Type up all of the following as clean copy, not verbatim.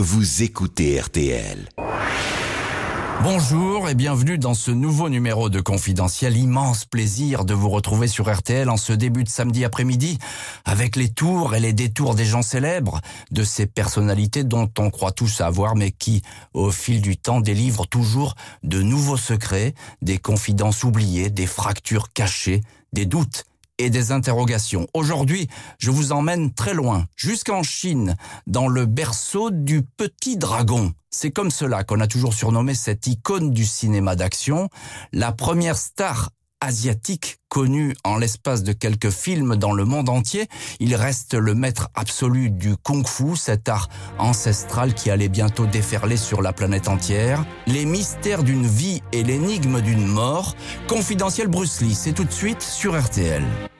vous écoutez RTL. Bonjour et bienvenue dans ce nouveau numéro de Confidentiel. Immense plaisir de vous retrouver sur RTL en ce début de samedi après-midi avec les tours et les détours des gens célèbres, de ces personnalités dont on croit tous savoir mais qui, au fil du temps, délivrent toujours de nouveaux secrets, des confidences oubliées, des fractures cachées, des doutes et des interrogations. Aujourd'hui, je vous emmène très loin, jusqu'en Chine, dans le berceau du Petit Dragon. C'est comme cela qu'on a toujours surnommé cette icône du cinéma d'action, la première star asiatique connue en l'espace de quelques films dans le monde entier. Il reste le maître absolu du kung-fu, cet art ancestral qui allait bientôt déferler sur la planète entière. Les mystères d'une vie et l'énigme d'une mort. Confidentiel Bruce Lee, c'est tout de suite sur RTL.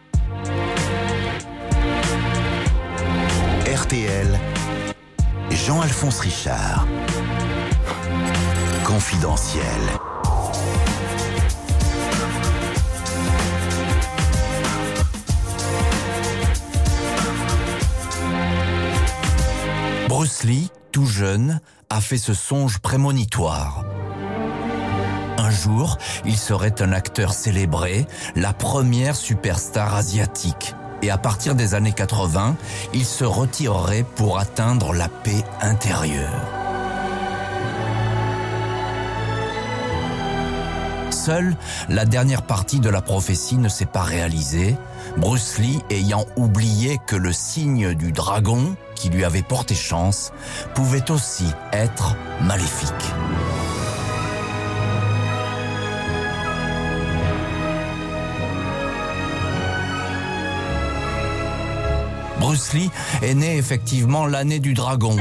RTL, Jean-Alphonse Richard. Confidentiel. Bruce Lee, tout jeune, a fait ce songe prémonitoire. Un jour, il serait un acteur célébré, la première superstar asiatique. Et à partir des années 80, il se retirerait pour atteindre la paix intérieure. Seule, la dernière partie de la prophétie ne s'est pas réalisée, Bruce Lee ayant oublié que le signe du dragon, qui lui avait porté chance, pouvait aussi être maléfique. Bruce Lee est né effectivement l'année du dragon.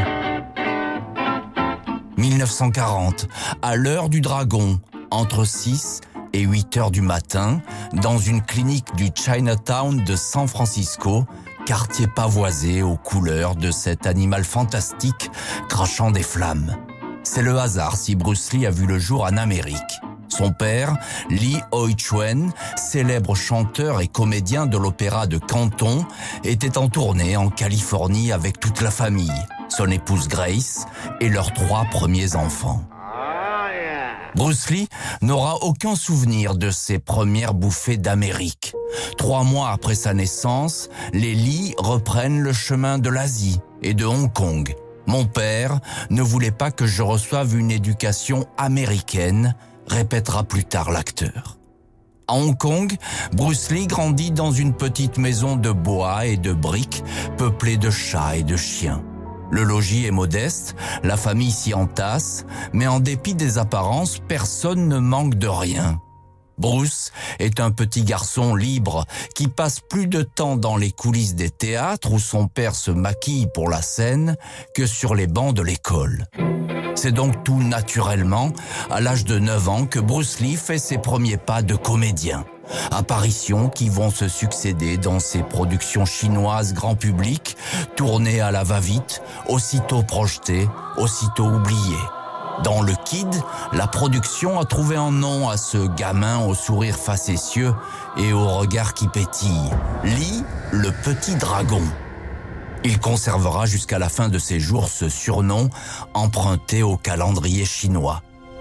1940, à l'heure du dragon, entre 6 et 8 heures du matin, dans une clinique du Chinatown de San Francisco, quartier pavoisé aux couleurs de cet animal fantastique crachant des flammes. C'est le hasard si Bruce Lee a vu le jour en Amérique. Son père, Lee Hoi-chuen, célèbre chanteur et comédien de l'opéra de Canton, était en tournée en Californie avec toute la famille, son épouse Grace et leurs 3 premiers enfants. Bruce Lee n'aura aucun souvenir de ses premières bouffées d'Amérique. 3 mois après sa naissance, les Lee reprennent le chemin de l'Asie et de Hong Kong. Mon père ne voulait pas que je reçoive une éducation américaine, répétera plus tard l'acteur. À Hong Kong, Bruce Lee grandit dans une petite maison de bois et de briques, peuplée de chats et de chiens. Le logis est modeste, la famille s'y entasse, mais en dépit des apparences, personne ne manque de rien. Bruce est un petit garçon libre qui passe plus de temps dans les coulisses des théâtres où son père se maquille pour la scène que sur les bancs de l'école. C'est donc tout naturellement, à l'âge de 9 ans, que Bruce Lee fait ses premiers pas de comédien. Apparitions qui vont se succéder dans ses productions chinoises grand public, tournées à la va-vite, aussitôt projetées, aussitôt oubliées. Dans Le Kid, la production a trouvé un nom à ce gamin au sourire facétieux et au regard qui pétille. Lee, le Petit Dragon. Il conservera jusqu'à la fin de ses jours ce surnom emprunté au calendrier chinois.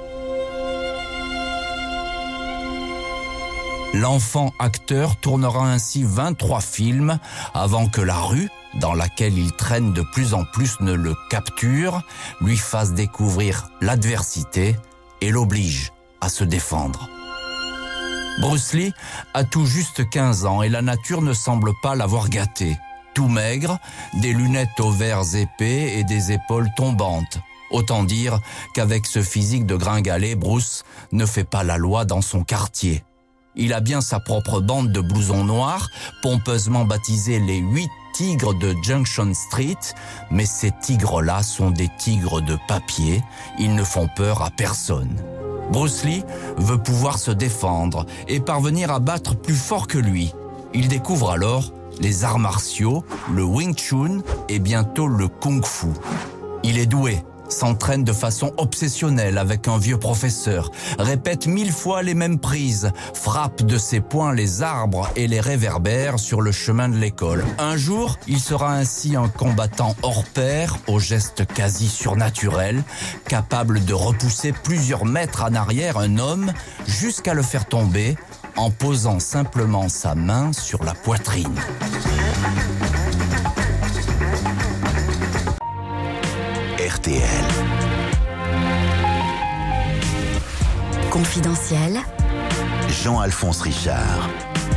L'enfant acteur tournera ainsi 23 films avant que la rue, dans laquelle il traîne de plus en plus, ne le capture, lui fasse découvrir l'adversité et l'oblige à se défendre. Bruce Lee a tout juste 15 ans et la nature ne semble pas l'avoir gâté. Tout maigre, des lunettes aux verres épais et des épaules tombantes. Autant dire qu'avec ce physique de gringalet, Bruce ne fait pas la loi dans son quartier. Il a bien sa propre bande de blousons noirs, pompeusement baptisés les 8 tigres de Junction Street, mais ces tigres-là sont des tigres de papier, ils ne font peur à personne. Bruce Lee veut pouvoir se défendre et parvenir à battre plus fort que lui. Il découvre alors les arts martiaux, le Wing Chun et bientôt le Kung Fu. Il est doué, s'entraîne de façon obsessionnelle avec un vieux professeur, répète 1000 fois les mêmes prises, frappe de ses poings les arbres et les réverbère sur le chemin de l'école. Un jour, il sera ainsi un combattant hors pair, aux gestes quasi surnaturels, capable de repousser plusieurs mètres en arrière un homme jusqu'à le faire tomber en posant simplement sa main sur la poitrine. RTL. Confidentiel. Jean-Alphonse Richard.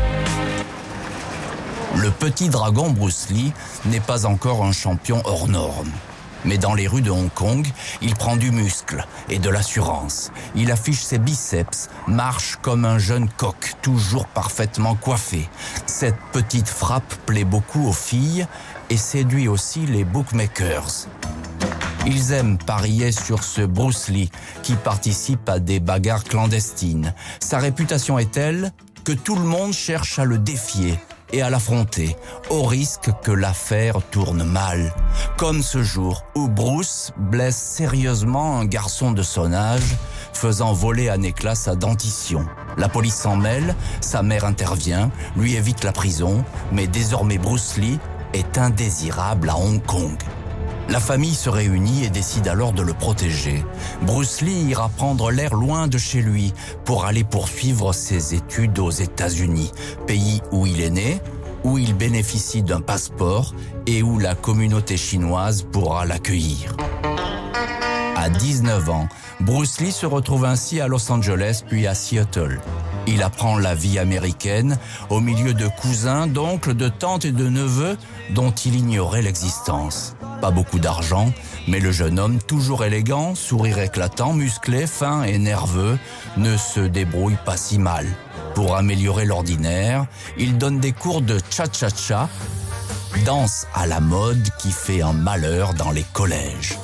Le petit dragon Bruce Lee n'est pas encore un champion hors norme. Mais dans les rues de Hong Kong, il prend du muscle et de l'assurance. Il affiche ses biceps, marche comme un jeune coq, toujours parfaitement coiffé. Cette petite frappe plaît beaucoup aux filles et séduit aussi les bookmakers. Ils aiment parier sur ce Bruce Lee qui participe à des bagarres clandestines. Sa réputation est telle que tout le monde cherche à le défier et à l'affronter, au risque que l'affaire tourne mal. Comme ce jour où Bruce blesse sérieusement un garçon de son âge, faisant voler en éclats sa dentition. La police s'en mêle, sa mère intervient, lui évite la prison, mais désormais Bruce Lee est indésirable à Hong Kong. La famille se réunit et décide alors de le protéger. Bruce Lee ira prendre l'air loin de chez lui pour aller poursuivre ses études aux États-Unis, pays où il est né, où il bénéficie d'un passeport et où la communauté chinoise pourra l'accueillir. À 19 ans, Bruce Lee se retrouve ainsi à Los Angeles puis à Seattle. Il apprend la vie américaine au milieu de cousins, d'oncles, de tantes et de neveux dont il ignorait l'existence. Pas beaucoup d'argent, mais le jeune homme, toujours élégant, sourire éclatant, musclé, fin et nerveux, ne se débrouille pas si mal. Pour améliorer l'ordinaire, il donne des cours de cha-cha-cha, danse à la mode qui fait un malheur dans les collèges.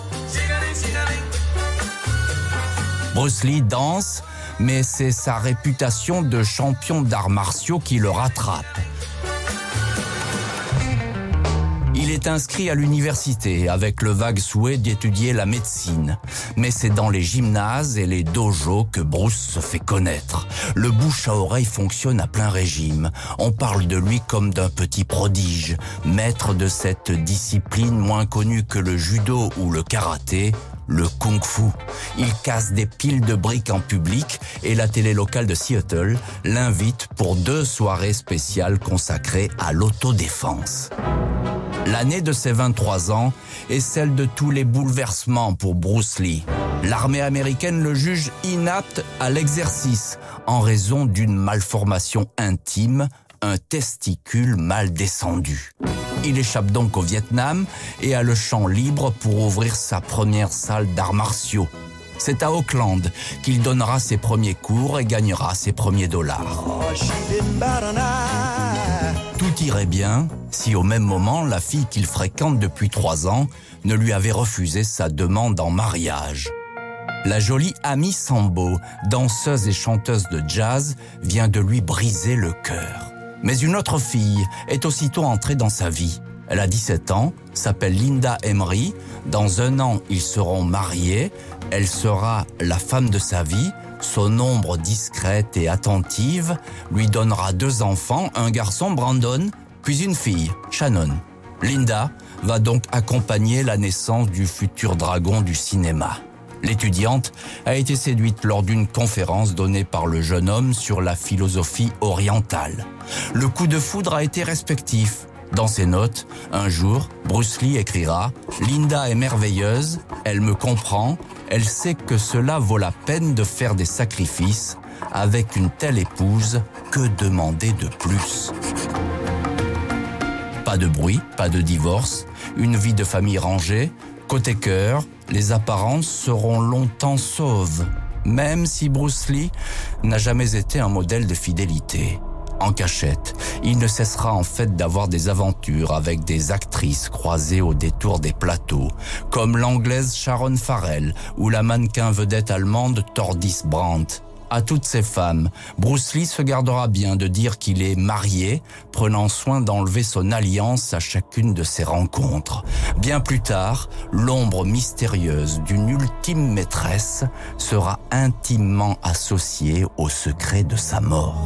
Bruce Lee danse, mais c'est sa réputation de champion d'arts martiaux qui le rattrape. Il est inscrit à l'université avec le vague souhait d'étudier la médecine. Mais c'est dans les gymnases et les dojos que Bruce se fait connaître. Le bouche à oreille fonctionne à plein régime. On parle de lui comme d'un petit prodige, maître de cette discipline moins connue que le judo ou le karaté, le kung-fu. Il casse des piles de briques en public et la télé locale de Seattle l'invite pour 2 soirées spéciales consacrées à l'autodéfense. L'année de ses 23 ans est celle de tous les bouleversements pour Bruce Lee. L'armée américaine le juge inapte à l'exercice en raison d'une malformation intime, un testicule mal descendu. Il échappe donc au Vietnam et a le champ libre pour ouvrir sa première salle d'arts martiaux. C'est à Auckland qu'il donnera ses premiers cours et gagnera ses premiers dollars. Tout irait bien si au même moment, la fille qu'il fréquente depuis 3 ans ne lui avait refusé sa demande en mariage. La jolie Amy Sambo, danseuse et chanteuse de jazz, vient de lui briser le cœur. Mais une autre fille est aussitôt entrée dans sa vie. Elle a 17 ans, s'appelle Linda Emery. Dans 1 an, ils seront mariés. Elle sera la femme de sa vie. Son ombre discrète et attentive lui donnera 2 enfants, un garçon, Brandon, puis une fille, Shannon. Linda va donc accompagner la naissance du futur dragon du cinéma. L'étudiante a été séduite lors d'une conférence donnée par le jeune homme sur la philosophie orientale. Le coup de foudre a été respectif. Dans ses notes, un jour, Bruce Lee écrira « Linda est merveilleuse, elle me comprend, elle sait que cela vaut la peine de faire des sacrifices. Avec une telle épouse, que demander de plus ?» Pas de bruit, pas de divorce, une vie de famille rangée. Côté cœur, les apparences seront longtemps sauves, même si Bruce Lee n'a jamais été un modèle de fidélité. En cachette, il ne cessera en fait d'avoir des aventures avec des actrices croisées au détour des plateaux, comme l'anglaise Sharon Farrell ou la mannequin vedette allemande Tordis Brandt. À toutes ces femmes, Bruce Lee se gardera bien de dire qu'il est marié, prenant soin d'enlever son alliance à chacune de ses rencontres. Bien plus tard, l'ombre mystérieuse d'une ultime maîtresse sera intimement associée au secret de sa mort.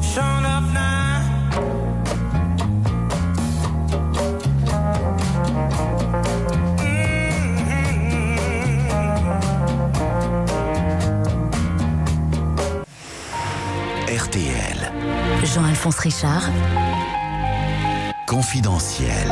RTL. Jean-Alphonse Richard. Confidentiel.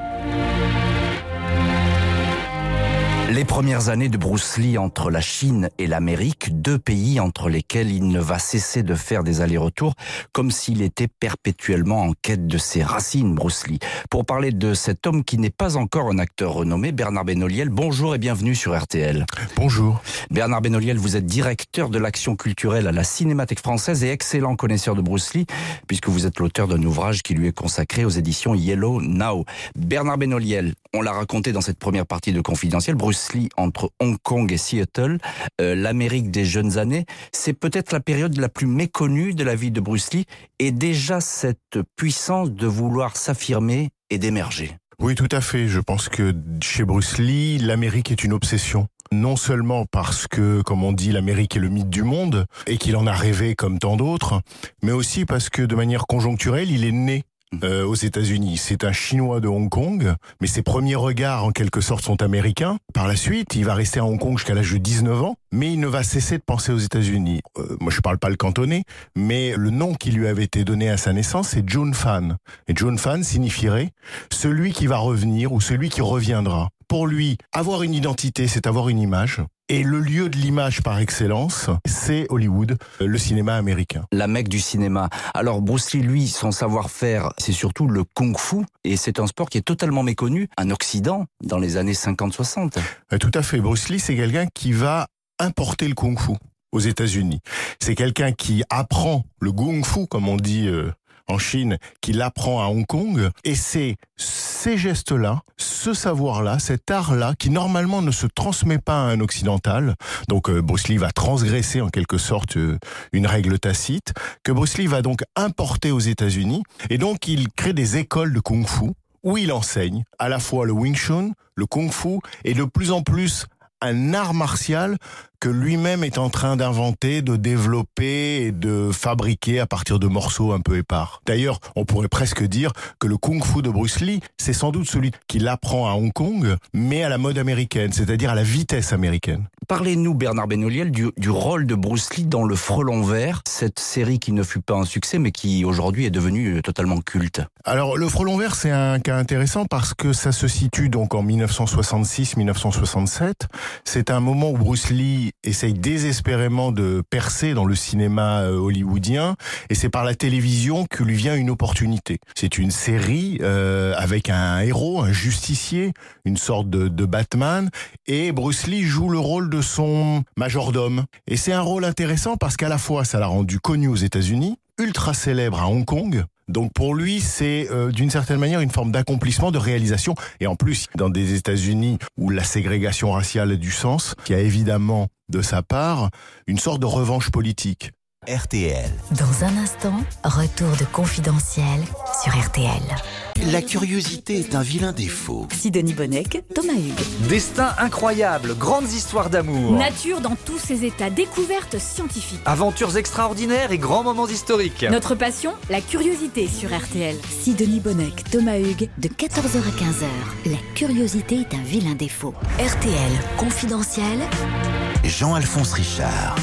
Les premières années de Bruce Lee entre la Chine et l'Amérique, deux pays entre lesquels il ne va cesser de faire des allers-retours, comme s'il était perpétuellement en quête de ses racines, Bruce Lee. Pour parler de cet homme qui n'est pas encore un acteur renommé, Bernard Benoliel, bonjour et bienvenue sur RTL. Bonjour. Bernard Benoliel, vous êtes directeur de l'action culturelle à la Cinémathèque française et excellent connaisseur de Bruce Lee, puisque vous êtes l'auteur d'un ouvrage qui lui est consacré aux éditions Yellow Now. Bernard Benoliel, on l'a raconté dans cette première partie de Confidentiel, Bruce Lee entre Hong Kong et Seattle, l'Amérique des jeunes années, c'est peut-être la période la plus méconnue de la vie de Bruce Lee, et déjà cette puissance de vouloir s'affirmer et d'émerger. Oui, tout à fait. Je pense que chez Bruce Lee, l'Amérique est une obsession. Non seulement parce que, comme on dit, l'Amérique est le mythe du monde, et qu'il en a rêvé comme tant d'autres, mais aussi parce que de manière conjoncturelle, il est né aux États-Unis. C'est un Chinois de Hong Kong, mais ses premiers regards en quelque sorte sont américains. Par la suite, il va rester à Hong Kong jusqu'à l'âge de 19 ans, mais il ne va cesser de penser aux États-Unis. Moi, je parle pas le cantonais, mais le nom qui lui avait été donné à sa naissance, c'est Jun Fan. Et Jun Fan signifierait celui qui va revenir ou celui qui reviendra. Pour lui, avoir une identité, c'est avoir une image. Et le lieu de l'image par excellence, c'est Hollywood, le cinéma américain. La mecque du cinéma. Alors Bruce Lee, lui, son savoir-faire, c'est surtout le kung-fu. Et c'est un sport qui est totalement méconnu en Occident dans les années 50-60. Tout à fait. Bruce Lee, c'est quelqu'un qui va importer le kung-fu aux États-Unis. C'est quelqu'un qui apprend le kung-fu, comme on dit en Chine, qui l'apprend à Hong Kong. Et c'est ces gestes-là, ce savoir-là, cet art-là, qui normalement ne se transmet pas à un occidental. Donc Bruce Lee va transgresser en quelque sorte une règle tacite, que Bruce Lee va donc importer aux États-Unis. Et donc il crée des écoles de kung-fu où il enseigne à la fois le Wing Chun, le kung-fu, et de plus en plus un art martial que lui-même est en train d'inventer, de développer et de fabriquer à partir de morceaux un peu épars. D'ailleurs, on pourrait presque dire que le kung-fu de Bruce Lee, c'est sans doute celui qu'il apprend à Hong Kong, mais à la mode américaine, c'est-à-dire à la vitesse américaine. Parlez-nous, Bernard Benoliel, du rôle de Bruce Lee dans Le Frelon Vert, cette série qui ne fut pas un succès, mais qui aujourd'hui est devenue totalement culte. Alors, Le Frelon Vert, c'est un cas intéressant parce que ça se situe donc en 1966-1967. C'est un moment où Bruce Lee essaye désespérément de percer dans le cinéma hollywoodien, et c'est par la télévision que lui vient une opportunité. C'est une série avec un héros, un justicier, une sorte de Batman, et Bruce Lee joue le rôle de son majordome. Et c'est un rôle intéressant parce qu'à la fois ça l'a rendu connu aux États-Unis, ultra célèbre à Hong Kong. Donc pour lui, c'est d'une certaine manière une forme d'accomplissement, de réalisation. Et en plus, dans des États-Unis où la ségrégation raciale a du sens, qui a évidemment de sa part une sorte de revanche politique. RTL. Dans un instant, retour de Confidentiel sur RTL. La curiosité est un vilain défaut. Sidonie Bonnec, Thomas Hugues. Destin incroyable, grandes histoires d'amour. Nature dans tous ses états, découvertes scientifiques. Aventures extraordinaires et grands moments historiques. Notre passion, la curiosité sur RTL. Sidonie Bonnec, Thomas Hugues, de 14h à 15h. La curiosité est un vilain défaut. RTL, Confidentiel. Jean-Alphonse Richard.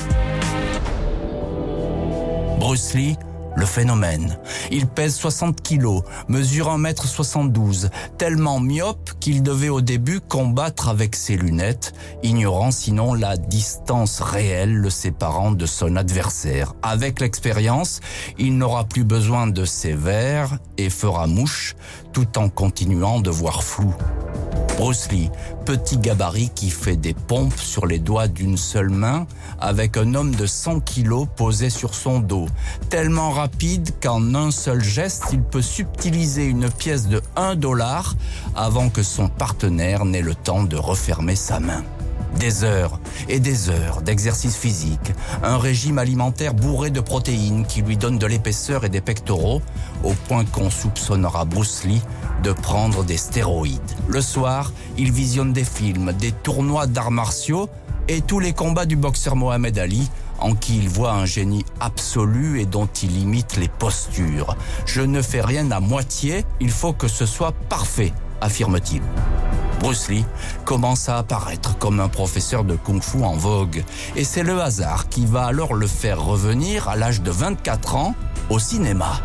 Bruce Lee, le phénomène. Il pèse 60 kilos, mesure 1m72, tellement myope qu'il devait au début combattre avec ses lunettes, ignorant sinon la distance réelle le séparant de son adversaire. Avec l'expérience, il n'aura plus besoin de ses verres et fera mouche, tout en continuant de voir flou. Bruce Lee, petit gabarit qui fait des pompes sur les doigts d'une seule main avec un homme de 100 kilos posé sur son dos. Tellement rapide qu'en un seul geste, il peut subtiliser une pièce de $1 avant que son partenaire n'ait le temps de refermer sa main. Des heures et des heures d'exercice physique, un régime alimentaire bourré de protéines qui lui donne de l'épaisseur et des pectoraux, au point qu'on soupçonnera Bruce Lee de prendre des stéroïdes. Le soir, il visionne des films, des tournois d'arts martiaux et tous les combats du boxeur Mohamed Ali, en qui il voit un génie absolu et dont il imite les postures. « Je ne fais rien à moitié, il faut que ce soit parfait », affirme-t-il. Bruce Lee commence à apparaître comme un professeur de kung-fu en vogue. Et c'est le hasard qui va alors le faire revenir à l'âge de 24 ans au cinéma.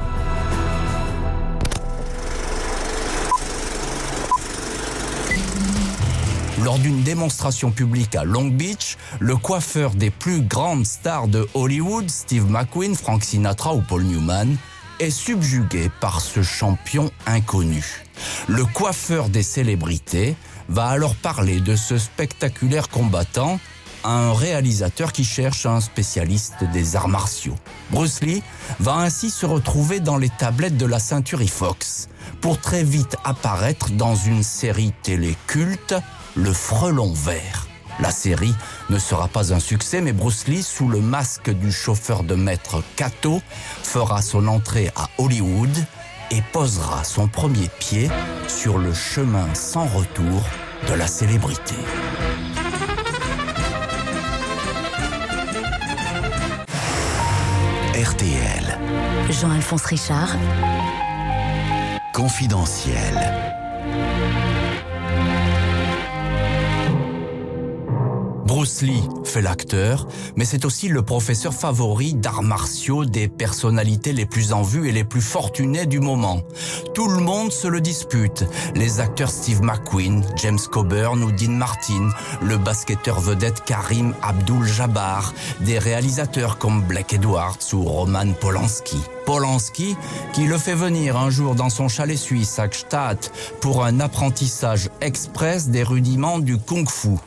Lors d'une démonstration publique à Long Beach, le coiffeur des plus grandes stars de Hollywood, Steve McQueen, Frank Sinatra ou Paul Newman, est subjugué par ce champion inconnu. Le coiffeur des célébrités va alors parler de ce spectaculaire combattant à un réalisateur qui cherche un spécialiste des arts martiaux. Bruce Lee va ainsi se retrouver dans les tablettes de la ceinture Fox pour très vite apparaître dans une série télé culte, Le Frelon Vert. La série ne sera pas un succès, mais Bruce Lee, sous le masque du chauffeur de maître Kato, fera son entrée à Hollywood et posera son premier pied sur le chemin sans retour de la célébrité. RTL. Jean-Alphonse Richard. Confidentiel. Bruce Lee fait l'acteur, mais c'est aussi le professeur favori d'arts martiaux des personnalités les plus en vue et les plus fortunées du moment. Tout le monde se le dispute. Les acteurs Steve McQueen, James Coburn ou Dean Martin, le basketteur vedette Karim Abdul-Jabbar, des réalisateurs comme Blake Edwards ou Roman Polanski. Polanski, qui le fait venir un jour dans son chalet suisse à Gstaad pour un apprentissage express des rudiments du kung-fu.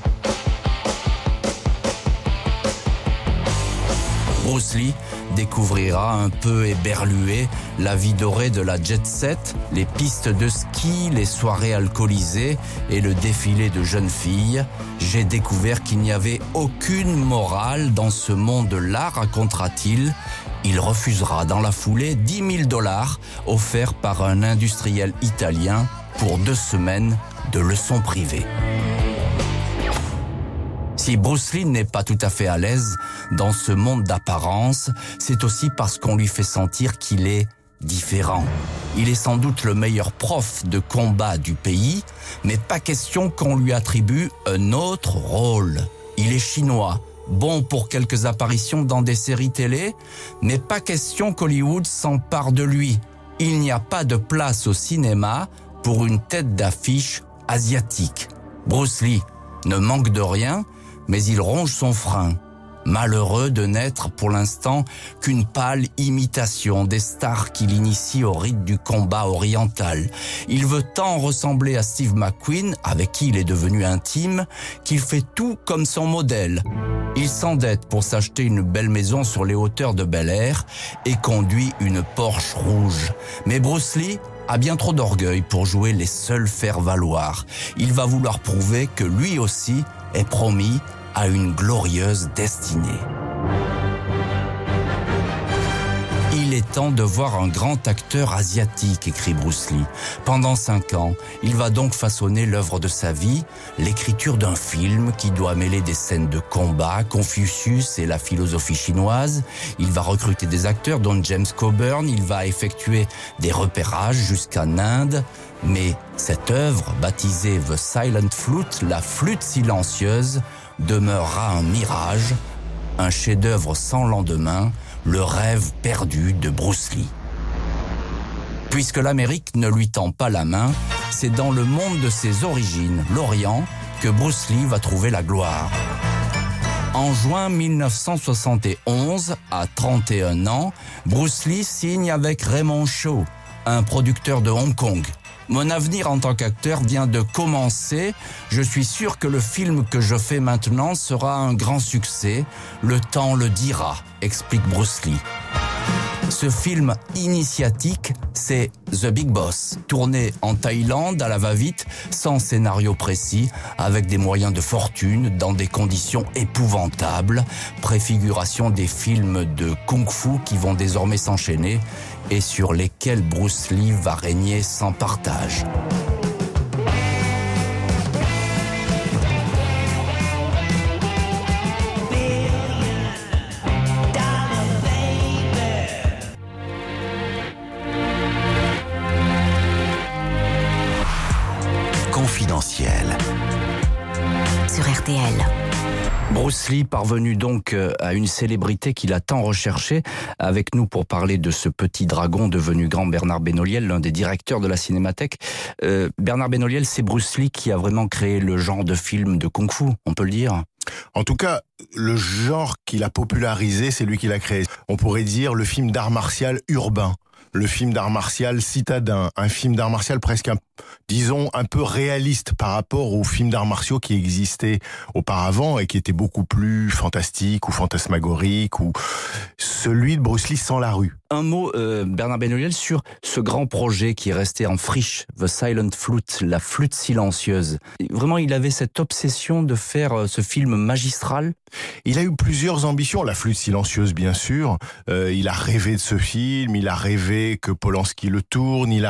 Bruce Lee découvrira un peu éberlué la vie dorée de la jet-set, les pistes de ski, les soirées alcoolisées et le défilé de jeunes filles. J'ai découvert qu'il n'y avait aucune morale dans ce monde-là, racontera-t-il. Il refusera dans la foulée $10 000 offerts par un industriel italien pour 2 semaines de leçons privées. Si Bruce Lee n'est pas tout à fait à l'aise dans ce monde d'apparence, c'est aussi parce qu'on lui fait sentir qu'il est différent. Il est sans doute le meilleur prof de combat du pays, mais pas question qu'on lui attribue un autre rôle. Il est chinois, bon pour quelques apparitions dans des séries télé, mais pas question qu'Hollywood s'empare de lui. Il n'y a pas de place au cinéma pour une tête d'affiche asiatique. Bruce Lee ne manque de rien, mais il ronge son frein. Malheureux de n'être pour l'instant qu'une pâle imitation des stars qu'il initie au rite du combat oriental. Il veut tant ressembler à Steve McQueen, avec qui il est devenu intime, qu'il fait tout comme son modèle. Il s'endette pour s'acheter une belle maison sur les hauteurs de Bel-Air et conduit une Porsche rouge. Mais Bruce Lee a bien trop d'orgueil pour jouer les seuls faire-valoir. Il va vouloir prouver que lui aussi est promis à une glorieuse destinée. Il est temps de voir un grand acteur asiatique, écrit Bruce Lee. Pendant 5 ans, il va donc façonner l'œuvre de sa vie, l'écriture d'un film qui doit mêler des scènes de combat, Confucius et la philosophie chinoise. Il va recruter des acteurs dont James Coburn, il va effectuer des repérages jusqu'en Inde. Mais cette œuvre, baptisée The Silent Flute, la flûte silencieuse, demeurera un mirage, un chef-d'œuvre sans lendemain, le rêve perdu de Bruce Lee. Puisque l'Amérique ne lui tend pas la main, c'est dans le monde de ses origines, l'Orient, que Bruce Lee va trouver la gloire. En juin 1971, à 31 ans, Bruce Lee signe avec Raymond Chow, un producteur de Hong Kong. Mon avenir en tant qu'acteur vient de commencer. Je suis sûr que le film que je fais maintenant sera un grand succès. Le temps le dira, explique Bruce Lee. Ce film initiatique, c'est The Big Boss, tourné en Thaïlande à la va-vite, sans scénario précis, avec des moyens de fortune, dans des conditions épouvantables, préfiguration des films de kung-fu qui vont désormais s'enchaîner et sur lesquels Bruce Lee va régner sans partage. Confidentiel. Sur RTL. Bruce Lee, parvenu donc à une célébrité qu'il a tant recherchée, avec nous pour parler de ce petit dragon devenu grand, Bernard Benoliel, l'un des directeurs de la Cinémathèque. Bernard Benoliel, c'est Bruce Lee qui a vraiment créé le genre de film de kung-fu, on peut le dire. En tout cas, le genre qu'il a popularisé, c'est lui qui l'a créé. On pourrait dire le film d'art martial urbain. Le film d'art martial citadin, un film d'art martial presque, disons, un peu réaliste par rapport aux films d'arts martiaux qui existaient auparavant et qui étaient beaucoup plus fantastiques ou fantasmagoriques, ou celui de Bruce Lee sans la rue. Un mot, Bernard Benoliel, sur ce grand projet qui est resté en friche, The Silent Flute, la flûte silencieuse. Vraiment, il avait cette obsession de faire ce film magistral. Il a eu plusieurs ambitions, la flûte silencieuse bien sûr, il a rêvé de ce film, il a rêvé que Polanski le tourne, il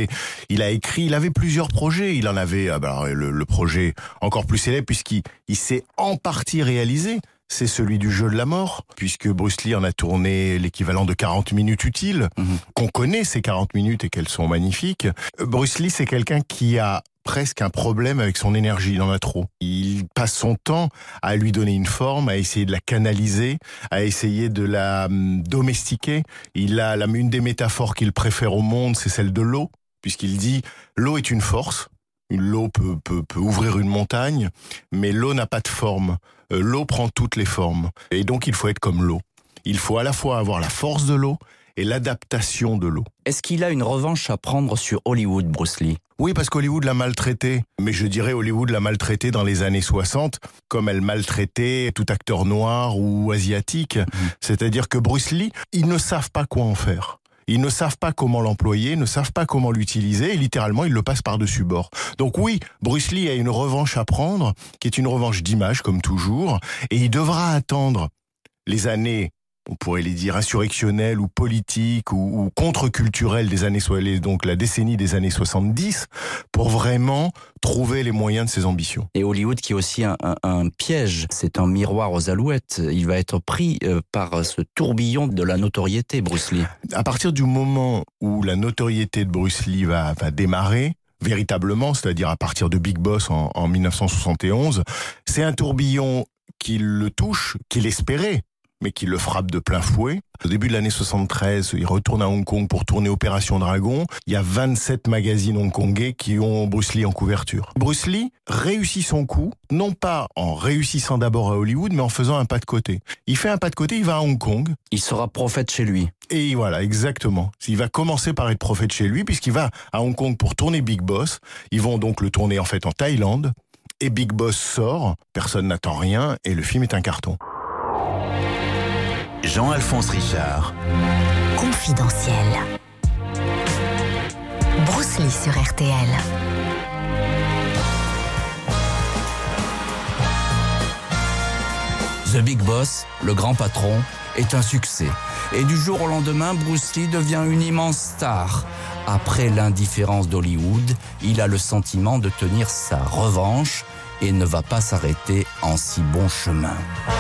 a écrit, il avait plusieurs projets, il en avait le projet encore plus célèbre puisqu'il s'est en partie réalisé. C'est celui du jeu de la mort, puisque Bruce Lee en a tourné l'équivalent de 40 minutes utiles, qu'on connaît ces 40 minutes et qu'elles sont magnifiques. Bruce Lee, c'est quelqu'un qui a presque un problème avec son énergie, il en a trop. Il passe son temps à lui donner une forme, à essayer de la canaliser, à essayer de la domestiquer. Une des métaphores qu'il préfère au monde, c'est celle de l'eau, puisqu'il dit « l'eau est une force ». L'eau peut ouvrir une montagne, mais l'eau n'a pas de forme. L'eau prend toutes les formes. Et donc, il faut être comme l'eau. Il faut à la fois avoir la force de l'eau et l'adaptation de l'eau. Est-ce qu'il a une revanche à prendre sur Hollywood, Bruce Lee ? Oui, parce qu'Hollywood l'a maltraité. Mais je dirais Hollywood l'a maltraité dans les années 60, comme elle maltraitait tout acteur noir ou asiatique. C'est-à-dire que Bruce Lee, ils ne savent pas quoi en faire. Ils ne savent pas comment l'employer, ne savent pas comment l'utiliser, et littéralement, ils le passent par-dessus bord. Donc oui, Bruce Lee a une revanche à prendre, qui est une revanche d'image, comme toujours, et il devra attendre les années, on pourrait les dire insurrectionnelles ou politiques ou contre-culturelles des années, donc la décennie des années 70, pour vraiment trouver les moyens de ses ambitions. Et Hollywood qui est aussi un piège, c'est un miroir aux alouettes. Il va être pris par ce tourbillon de la notoriété, Bruce Lee. À partir du moment où la notoriété de Bruce Lee va démarrer, véritablement, c'est-à-dire à partir de Big Boss en 1971, c'est un tourbillon qui le touche, qu'il espérait, mais qui le frappe de plein fouet. Au début de l'année 73, il retourne à Hong Kong pour tourner Opération Dragon. Il y a 27 magazines hongkongais qui ont Bruce Lee en couverture. Bruce Lee réussit son coup, non pas en réussissant d'abord à Hollywood, mais en faisant un pas de côté. Il fait un pas de côté, il va à Hong Kong. Il sera prophète chez lui. Et voilà, exactement. Il va commencer par être prophète chez lui, puisqu'il va à Hong Kong pour tourner Big Boss. Ils vont donc le tourner en fait en Thaïlande. Et Big Boss sort, personne n'attend rien, et le film est un carton. Jean-Alphonse Richard. Confidentiel. Bruce Lee sur RTL. The Big Boss, le grand patron, est un succès. Et du jour au lendemain, Bruce Lee devient une immense star. Après l'indifférence d'Hollywood, il a le sentiment de tenir sa revanche et ne va pas s'arrêter en si bon chemin.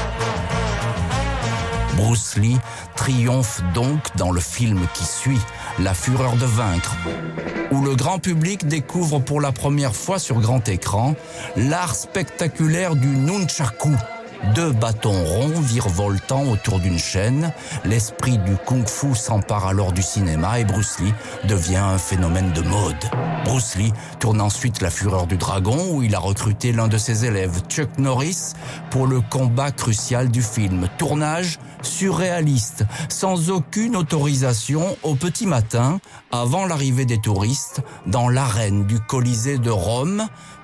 Bruce Lee triomphe donc dans le film qui suit, La Fureur de vaincre, où le grand public découvre pour la première fois sur grand écran l'art spectaculaire du nunchaku. 2 bâtons ronds virevoltant autour d'une chaîne. L'esprit du kung-fu s'empare alors du cinéma et Bruce Lee devient un phénomène de mode. Bruce Lee tourne ensuite La Fureur du Dragon, où il a recruté l'un de ses élèves, Chuck Norris, pour le combat crucial du film. Tournage surréaliste, sans aucune autorisation, au petit matin, avant l'arrivée des touristes, dans l'arène du Colisée de Rome.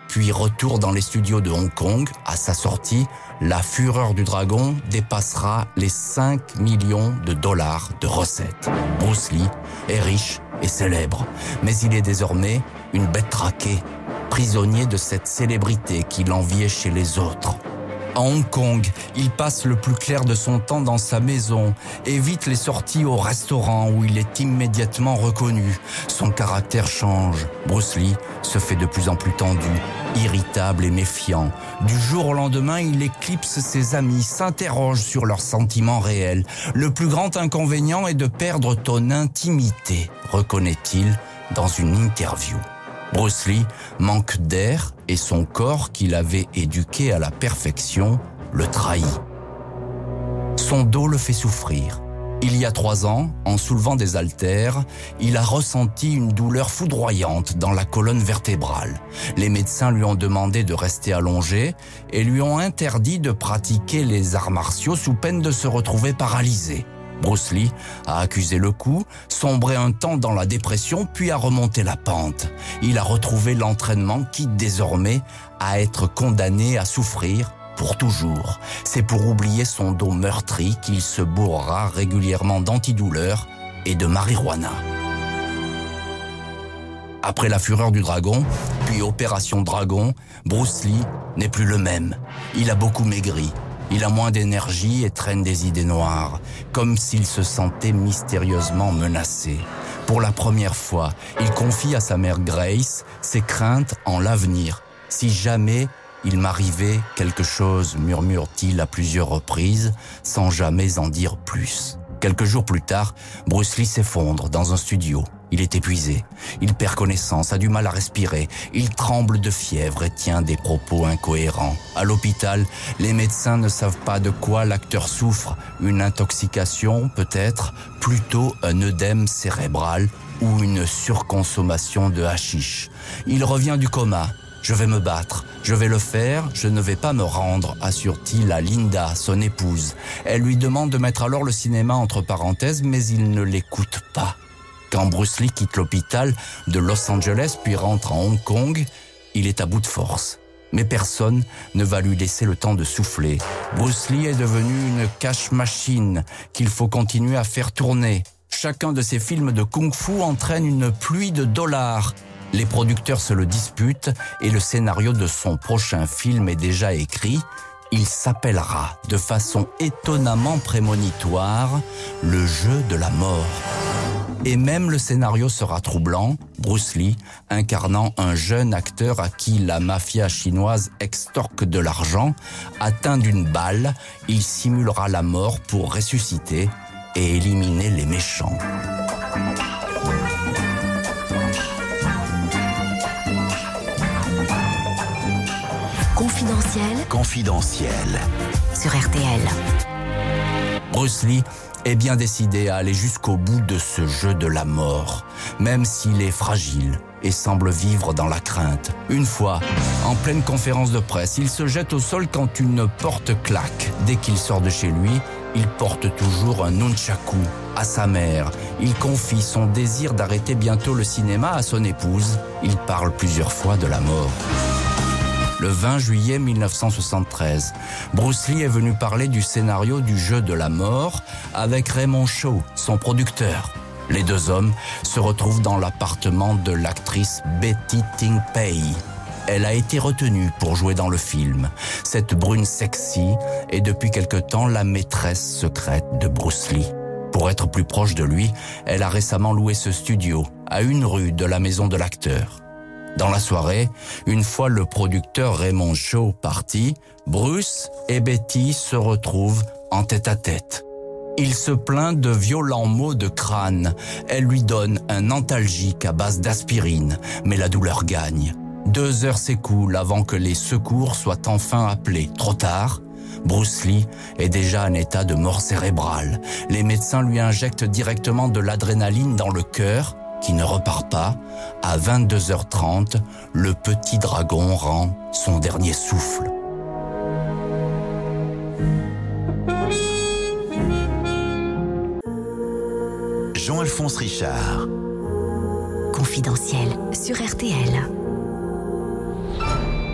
puis retour dans les studios de Hong Kong. À sa sortie, La Fureur du Dragon dépassera les 5 millions de dollars de recettes. Bruce Lee est riche et célèbre, mais il est désormais une bête traquée, prisonnier de cette célébrité qui l'enviait chez les autres. À Hong Kong, il passe le plus clair de son temps dans sa maison, évite les sorties au restaurant où il est immédiatement reconnu. Son caractère change. Bruce Lee se fait de plus en plus tendu, irritable et méfiant. Du jour au lendemain, il éclipse ses amis, s'interroge sur leurs sentiments réels. Le plus grand inconvénient est de perdre ton intimité, reconnaît-il dans une interview. Bruce Lee manque d'air et son corps qu'il avait éduqué à la perfection le trahit. Son dos le fait souffrir. Il y a 3 ans, en soulevant des haltères, il a ressenti une douleur foudroyante dans la colonne vertébrale. Les médecins lui ont demandé de rester allongé et lui ont interdit de pratiquer les arts martiaux sous peine de se retrouver paralysé. Bruce Lee a accusé le coup, sombré un temps dans la dépression, puis a remonté la pente. Il a retrouvé l'entraînement, quitte désormais à être condamné à souffrir pour toujours. C'est pour oublier son dos meurtri qu'il se bourrera régulièrement d'antidouleurs et de marijuana. Après La Fureur du Dragon, puis Opération Dragon, Bruce Lee n'est plus le même. Il a beaucoup maigri. Il a moins d'énergie et traîne des idées noires, comme s'il se sentait mystérieusement menacé. Pour la première fois, il confie à sa mère Grace ses craintes en l'avenir. « Si jamais il m'arrivait quelque chose », murmure-t-il à plusieurs reprises, sans jamais en dire plus. Quelques jours plus tard, Bruce Lee s'effondre dans un studio. Il est épuisé, il perd connaissance, a du mal à respirer, il tremble de fièvre et tient des propos incohérents. À l'hôpital, les médecins ne savent pas de quoi l'acteur souffre, une intoxication peut-être, plutôt un œdème cérébral ou une surconsommation de hashish. Il revient du coma. « Je vais me battre, je vais le faire, je ne vais pas me rendre », assure-t-il à Linda, son épouse. Elle lui demande de mettre alors le cinéma entre parenthèses, mais il ne l'écoute pas. Quand Bruce Lee quitte l'hôpital de Los Angeles puis rentre à Hong Kong, il est à bout de force. Mais personne ne va lui laisser le temps de souffler. Bruce Lee est devenu une cash machine qu'il faut continuer à faire tourner. Chacun de ses films de kung-fu entraîne une pluie de dollars. Les producteurs se le disputent et le scénario de son prochain film est déjà écrit. Il s'appellera, de façon étonnamment prémonitoire, Le jeu de la mort. Et même le scénario sera troublant, Bruce Lee incarnant un jeune acteur à qui la mafia chinoise extorque de l'argent. Atteint d'une balle, il simulera la mort pour ressusciter et éliminer les méchants. Confidentiel sur RTL. Bruce Lee est bien décidé à aller jusqu'au bout de ce jeu de la mort, même s'il est fragile et semble vivre dans la crainte. Une fois, en pleine conférence de presse, il se jette au sol quand une porte claque. Dès qu'il sort de chez lui, il porte toujours un nunchaku à sa mère. Il confie son désir d'arrêter bientôt le cinéma à son épouse. Il parle plusieurs fois de la mort. Le 20 juillet 1973, Bruce Lee est venu parler du scénario du jeu de la mort avec Raymond Shaw, son producteur. Les deux hommes se retrouvent dans l'appartement de l'actrice Betty Ting Pei. Elle a été retenue pour jouer dans le film. Cette brune sexy est depuis quelque temps la maîtresse secrète de Bruce Lee. Pour être plus proche de lui, elle a récemment loué ce studio, à 1 rue de la maison de l'acteur. Dans la soirée, une fois le producteur Raymond Shaw parti, Bruce et Betty se retrouvent en tête-à-tête. Il se plaint de violents maux de crâne. Elle lui donne un antalgique à base d'aspirine, mais la douleur gagne. 2 heures s'écoulent avant que les secours soient enfin appelés. Trop tard, Bruce Lee est déjà en état de mort cérébrale. Les médecins lui injectent directement de l'adrénaline dans le cœur, qui ne repart pas. À 22h30, le petit dragon rend son dernier souffle. Jean-Alphonse Richard. Confidentiel sur RTL.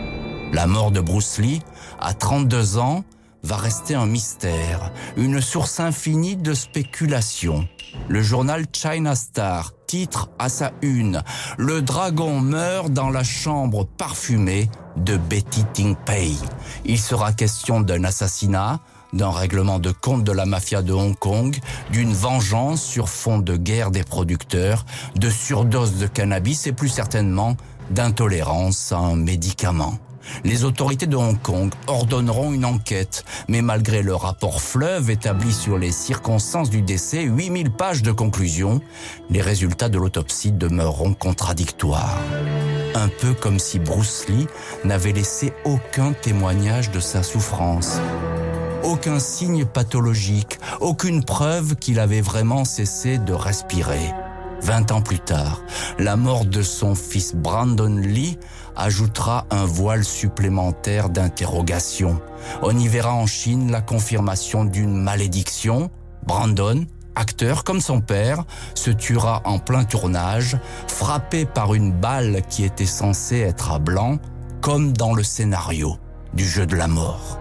La mort de Bruce Lee, à 32 ans, va rester un mystère, une source infinie de spéculations. Le journal China Star titre à sa une « Le dragon meurt dans la chambre parfumée de Betty Ting Pei ». Il sera question d'un assassinat, d'un règlement de compte de la mafia de Hong Kong, d'une vengeance sur fond de guerre des producteurs, de surdose de cannabis et plus certainement d'intolérance à un médicament. Les autorités de Hong Kong ordonneront une enquête, mais malgré le rapport fleuve établi sur les circonstances du décès, 8000 pages de conclusion, les résultats de l'autopsie demeureront contradictoires. Un peu comme si Bruce Lee n'avait laissé aucun témoignage de sa souffrance. Aucun signe pathologique, aucune preuve qu'il avait vraiment cessé de respirer. 20 ans plus tard, la mort de son fils Brandon Lee ajoutera un voile supplémentaire d'interrogation. On y verra en Chine la confirmation d'une malédiction. Brandon, acteur comme son père, se tuera en plein tournage, frappé par une balle qui était censée être à blanc, comme dans le scénario du jeu de la mort.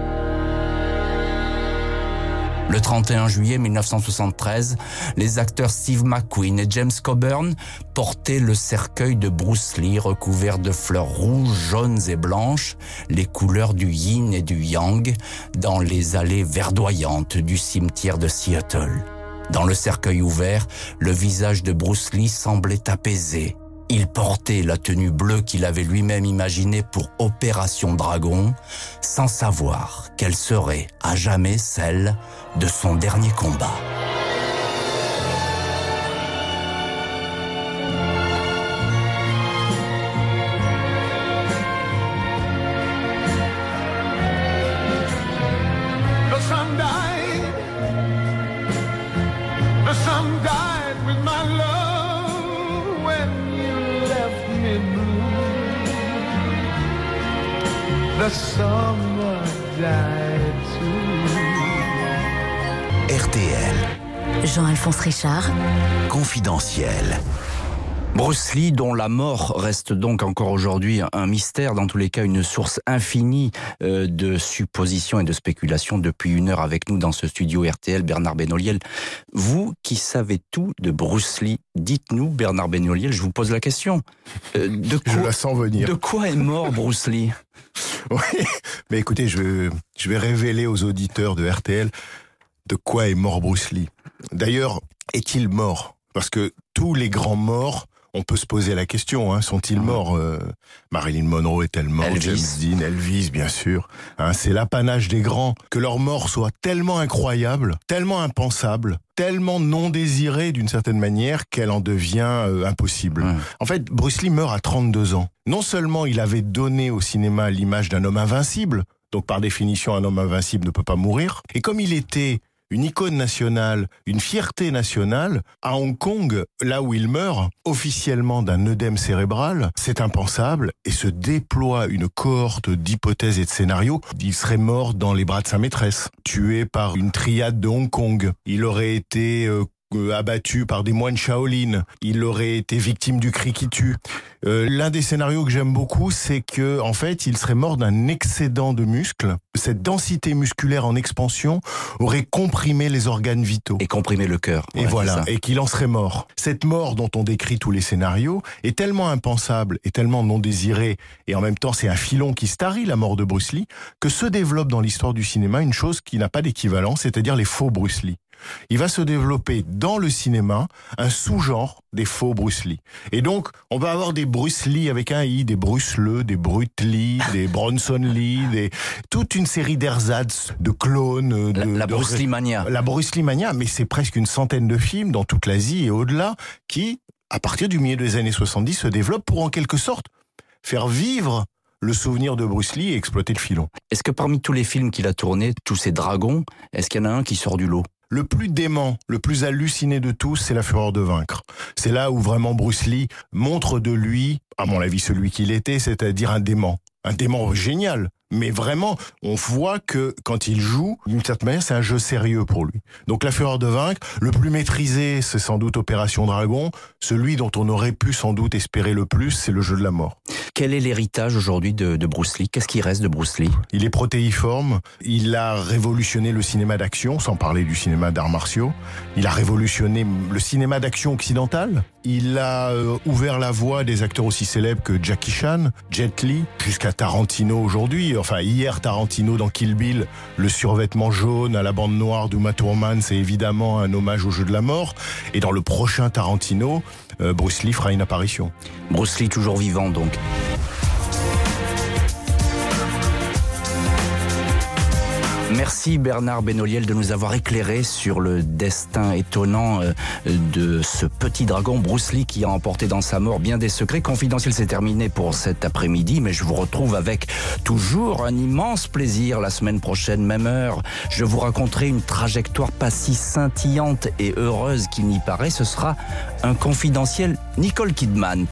Le 31 juillet 1973, les acteurs Steve McQueen et James Coburn portaient le cercueil de Bruce Lee recouvert de fleurs rouges, jaunes et blanches, les couleurs du yin et du yang, dans les allées verdoyantes du cimetière de Seattle. Dans le cercueil ouvert, le visage de Bruce Lee semblait apaisé. Il portait la tenue bleue qu'il avait lui-même imaginée pour Opération Dragon, sans savoir qu'elle serait à jamais celle de son dernier combat. The sun died. The sun died with my love when you left me blue. The summer died too. RTL, Jean-Alphonse Richard, confidentiel. Bruce Lee, dont la mort reste donc encore aujourd'hui un mystère, dans tous les cas une source infinie de suppositions et de spéculations depuis 1 heure avec nous dans ce studio RTL. Bernard Benoliel, vous qui savez tout de Bruce Lee, dites-nous, Bernard Benoliel, je vous pose la question. Je la sens venir. De quoi est mort Bruce Lee? Oui, mais écoutez, je vais révéler aux auditeurs de RTL de quoi est mort Bruce Lee. D'ailleurs, est-il mort? Parce que tous les grands morts, on peut se poser la question, sont-ils morts? Marilyn Monroe est-elle morte? James Dean, Elvis, bien sûr. C'est l'apanage des grands. Que leur mort soit tellement incroyable, tellement impensable, tellement non désirée d'une certaine manière qu'elle en devient impossible. En fait, Bruce Lee meurt à 32 ans. Non seulement il avait donné au cinéma l'image d'un homme invincible, donc par définition un homme invincible ne peut pas mourir, et comme il était une icône nationale, une fierté nationale, à Hong Kong, là où il meurt, officiellement d'un œdème cérébral, c'est impensable, et se déploie une cohorte d'hypothèses et de scénarios. Il serait mort dans les bras de sa maîtresse, tué par une triade de Hong Kong. Il aurait été abattu par des moines Shaolin. Il aurait été victime du cri qui tue. L'un des scénarios que j'aime beaucoup, c'est que, en fait, il serait mort d'un excédent de muscles. Cette densité musculaire en expansion aurait comprimé les organes vitaux. Et comprimé le cœur. Et voilà. Et qu'il en serait mort. Cette mort dont on décrit tous les scénarios est tellement impensable et tellement non désirée, et en même temps c'est un filon qui se tarit, la mort de Bruce Lee, que se développe dans l'histoire du cinéma une chose qui n'a pas d'équivalent, c'est-à-dire les faux Bruce Lee. Il va se développer dans le cinéma un sous-genre des faux Bruce Lee. Et donc, on va avoir des Bruce Lee avec un I, des Bruce Le, des Brut Lee, des Bronson Lee, toute une série d'ersatz, de clones. La Bruce Lee mania. La Bruce Lee mania, mais c'est presque une centaine de films dans toute l'Asie et au-delà qui, à partir du milieu des années 70, se développent pour en quelque sorte faire vivre le souvenir de Bruce Lee et exploiter le filon. Est-ce que parmi tous les films qu'il a tournés, tous ces dragons, est-ce qu'il y en a un qui sort du lot? Le plus dément, le plus halluciné de tous, c'est La Fureur de vaincre. C'est là où vraiment Bruce Lee montre de lui, à mon avis celui qu'il était, c'est-à-dire un dément génial, Mais vraiment, on voit que quand il joue, d'une certaine manière, c'est un jeu sérieux pour lui. Donc La Fureur de vaincre, le plus maîtrisé, c'est sans doute Opération Dragon. Celui dont on aurait pu sans doute espérer le plus, c'est Le Jeu de la mort. Quel est l'héritage aujourd'hui de Bruce Lee? Qu'est-ce qui reste de Bruce Lee? Il est protéiforme, il a révolutionné le cinéma d'action, sans parler du cinéma d'arts martiaux. Il a révolutionné le cinéma d'action occidental. Il a ouvert la voie des acteurs aussi célèbres que Jackie Chan, Jet Li, jusqu'à Tarantino aujourd'hui. Enfin, hier, Tarantino dans Kill Bill, le survêtement jaune à la bande noire d'Uma Thurman, c'est évidemment un hommage au jeu de la mort. Et dans le prochain Tarantino, Bruce Lee fera une apparition. Bruce Lee toujours vivant donc. Merci Bernard Benoliel de nous avoir éclairé sur le destin étonnant de ce petit dragon Bruce Lee qui a emporté dans sa mort bien des secrets. Confidentiel, c'est terminé pour cet après-midi, mais je vous retrouve avec toujours un immense plaisir la semaine prochaine, même heure. Je vous raconterai une trajectoire pas si scintillante et heureuse qu'il n'y paraît. Ce sera un Confidentiel Nicole Kidman.